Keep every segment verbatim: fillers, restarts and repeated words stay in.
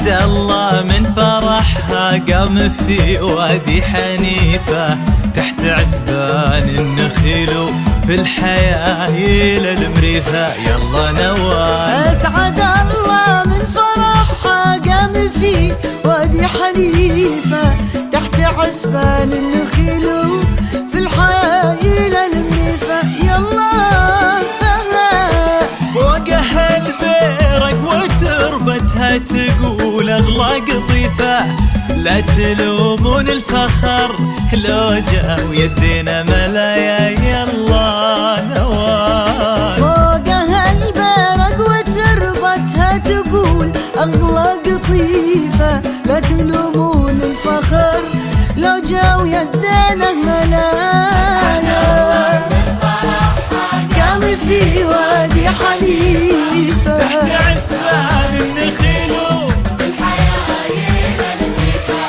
أسعد الله من فرحها قام في وادي حنيفة تحت عسبان النخيل في الحيايل المريفة. يلا نواف أسعد الله من فرحها قام في وادي حنيفة تحت عسبان النخيل في الحيايل المريفة. يلا فوقها البيرق وتربتها تقول أغلى قطيفة لا تلومون الفخر لو جا ويدينا ملايا. يلا نواف فوقها البيرق وتربتها تقول أغلى قطيفة لا تلومون الفخر لو جا ويدينا ملايا. قام في وادي حنيفة تحت عسبان النخيل في الحيايل المريفة.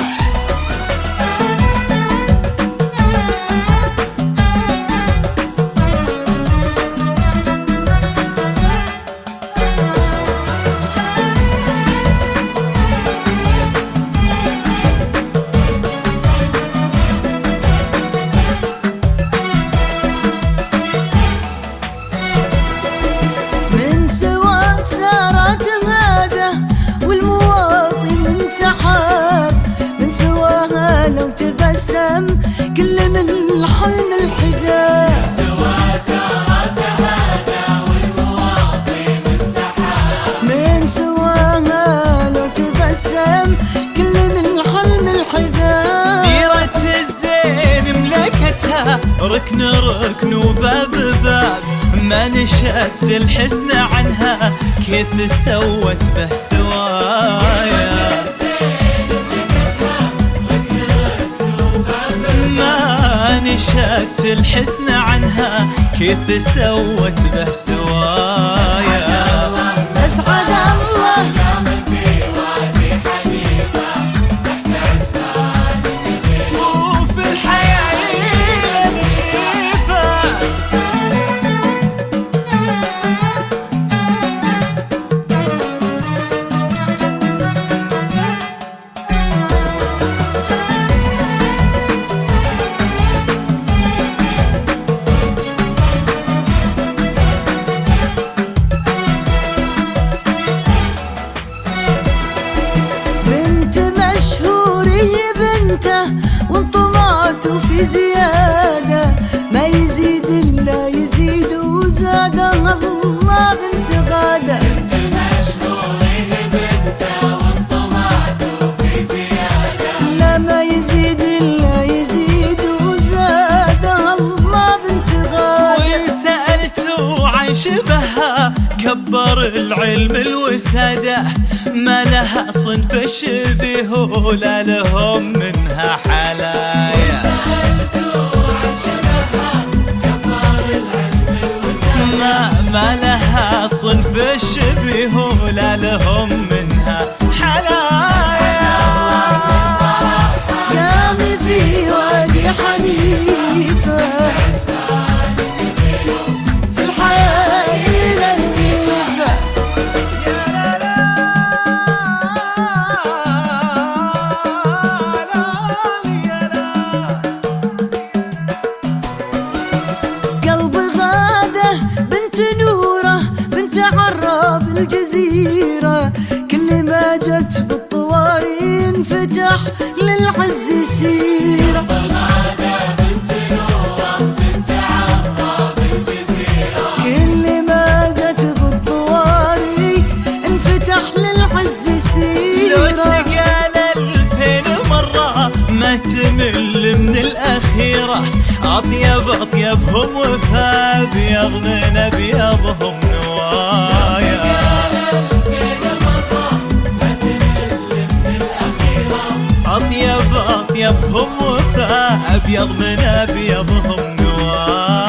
من سوا سارت غادة والمواطي من سحاب من سواها لو تبسم كل من الحلم الحجاب. سوا سارت غادة والمواطي من سحاب من سواها لو تبسم كل من الحلم الحجاب. ديرة الزين ملكتها ركن ركن وباب باب ما نشأت الحسن عنها كيف سوت به سوايا. ما نشأت الحسن عنها كيف سوت به سوايا. أسعد الله قام في وادي حنيفة تحت عسبان النخيل وفي الحيايل المريفة. بنت مشهور هي بنته وانطمعته في زيادة ما يزيد إلا يزيد وزادها الله. بنت غادة بنت مشهور هي بنته وانطمعته في زيادة لا ما يزيد إلا يزيد وزادها الله. بنت غادة وإن سألتوا عن شبهها كبر العلم الوسادة ما لها صنف الشبيه ولا لهم منها حلايا. سألتوا عن شبهها كبر العلم الوسادة ما, ما لها صنف الشبيه ولا لهم منها حلايا. قام في وادي حنيفة في الحيايل المريفة. قلب غادة بنت نورة بنت عراب الجزيرة كل ما جت بالطواري انفتح للعز سيرة. غادة بنت نورة بنت عراب الجزيرة كل ما جت بالطواري انفتح للعز لو سيرة. تقال الفين مرة ما تمل من الأخيرة أطيب أطيبهم وفا أبيض من أبيضهم نوايا. أطيب أطيبهم وفا أبيض من أبيضهم نوايا.